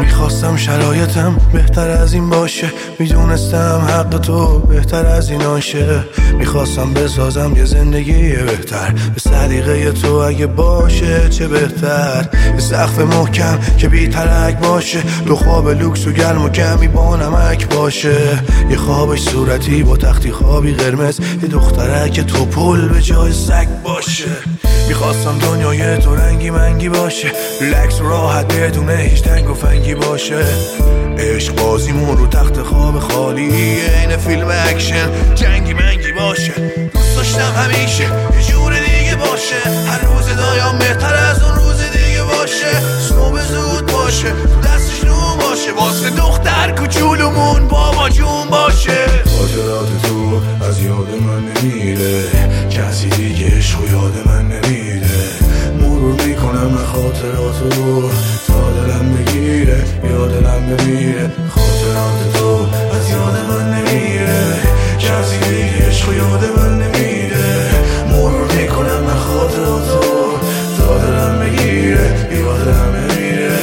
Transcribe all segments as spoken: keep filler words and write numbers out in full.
میخواستم شرایطم بهتر از این باشه، میدونستم حق تو بهتر از این آشه. میخواستم بسازم یه زندگی بهتر به سلیقه تو، اگه باشه چه بهتر. یه سقف محکم که بی ترک باشه، دو خواب لوکس و گرم و کمی با نمک باشه. یه خوابش صورتی با تختی خوابی قرمز، یه دخترک تو پل به جای سگ باشه. میخواستم دنیای تو رنگی منگی باشه، ریلکس و راحت بدون هیچ تنگ و فنگی باشه. عشق بازیمون رو تخت خواب خالی، این فیلم اکشن جنگی منگی باشه. دوست داشتم همیشه یه جور دیگه باشه، هر روز دایم بهتر از اون روز دیگه باشه. صبح زود باشه، تو دستش نون باشه، واسه دختر کوچولومون بابا جون باشه. خاطرات تو از یاد من نمیره، کسی دیگه عشق و یاد من نمیده. مرور میکنم خاطراتو تا دلم بگیره یا دلم بمیره. خاطرات تو از یاد من نمیره، کسی دیگه عشق و یاد من نمیده. مرور میکنم خاطراتو تا دلم بگیره یا دلم بمیره.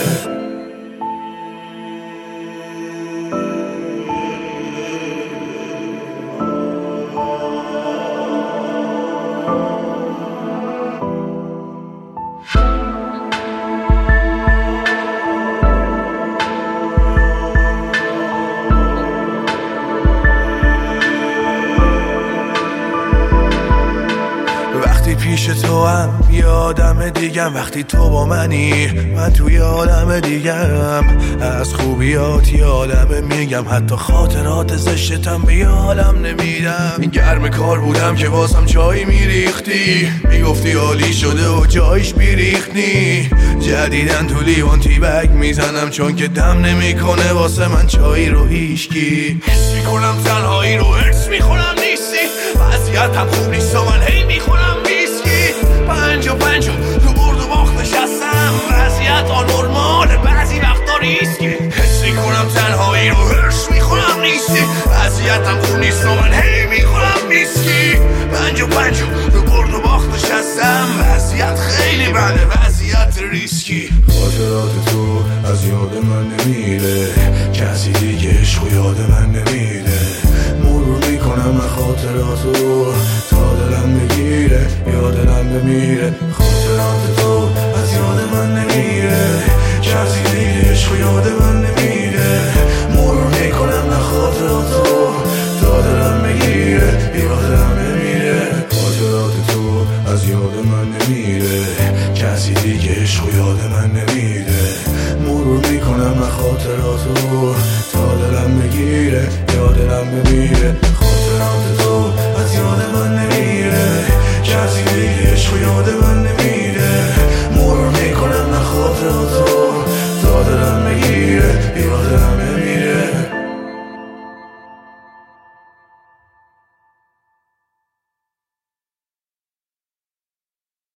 پیش تو هم یه آدم دیگم، وقتی تو با منی من توی آدم دیگم. از خوبیات یادم میگم، حتی خاطرات زشتم به یادم نمیدم. این گرم کار بودم که واسم چای میریختی، میگفتی عالی شده و جایش میریختی. جدیدن تو لیوان تی بگ میزنم، چون که دم نمیکنه واسه من چای رو هیشکی. حس میکنم تنهایی رو حس میخونم نیستی، وضعیتم خوب نیست و من هی میخونم پنج و پنج و تو برد و باخت نشستم. وضعیت آنورماله بعضی وقتا ریسکی، حس میکنم تنهایی رو هرش میخونم نیستی. وضعیتم خوب نیست و من هی میخونم میسکی. پنج و پنج و تو برد و باخت نشستم. وضعیت خیلی بده، وضعیت ریسکی. خاطرات تو از یاد من نمیره، کسی دیگه عشق و یاد من نمیده. مرور میکنم خاطراتو تا دلم بگیره یا دلم بمیره. خاطرات تو از یاد من نمیره، کسی دیگه عشق و یاد من نمیده. مرور میکنم خاطراتو تا دلم بگیره یا دلم بمیره. خاطرات تو از یاد من نمیره، کسی دیگه عشق و یاد من نمیده. مرور میکنم خاطراتو تا دلم بگیره یا دلم بمیره.